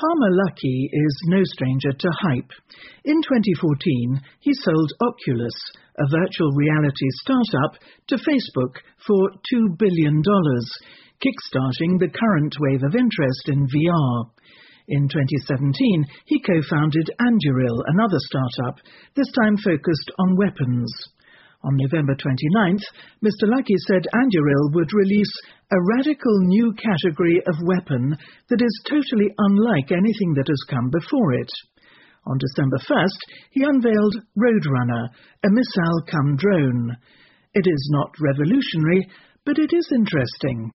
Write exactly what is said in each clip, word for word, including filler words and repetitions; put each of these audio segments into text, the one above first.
Palmer Luckey is no stranger to hype. In twenty fourteen, he sold Oculus, a virtual reality startup, to Facebook for two billion dollars, kickstarting the current wave of interest in V R. In twenty seventeen, he co-founded Anduril, another startup, this time focused on weapons. On November twenty-ninth, Mister Luckey said Anduril would release a radical new category of weapon that is totally unlike anything that has come before it. On December first, he unveiled Roadrunner, a missile-cum-drone. It is not revolutionary, but it is interesting.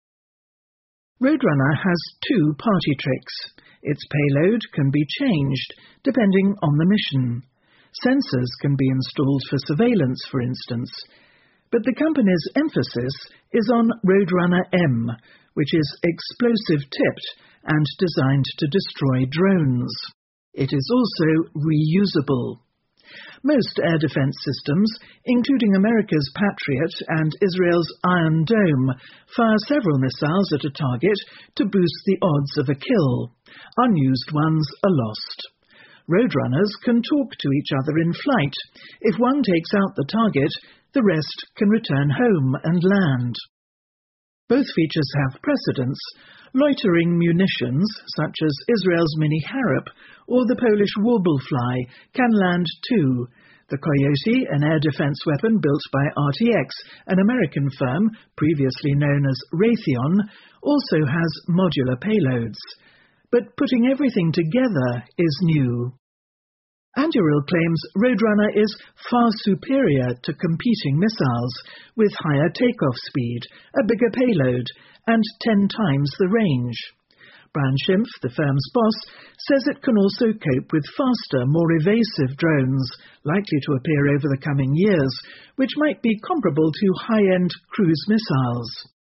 Roadrunner has two party tricks. Its payload can be changed, depending on the mission. Sensors can be installed for surveillance, for instance. But the company's emphasis is on Roadrunner M, which is explosive-tipped and designed to destroy drones. It is also reusable. Most air defense systems, including America's Patriot and Israel's Iron Dome, fire several missiles at a target to boost the odds of a kill. Unused ones are lost. Roadrunners can talk to each other in flight. If one takes out the target, the rest can return home and land. Both features have precedence. Loitering munitions, such as Israel's Mini-Harop or the Polish Warblefly, can land too. The Coyote, an air defense weapon built by R T X, an American firm previously known as Raytheon, also has modular payloads. But putting everything together is new. Anduril claims Roadrunner is far superior to competing missiles, with higher takeoff speed, a bigger payload, and ten times the range. Brian Schimpf, the firm's boss, says it can also cope with faster, more evasive drones, likely to appear over the coming years, which might be comparable to high-end cruise missiles.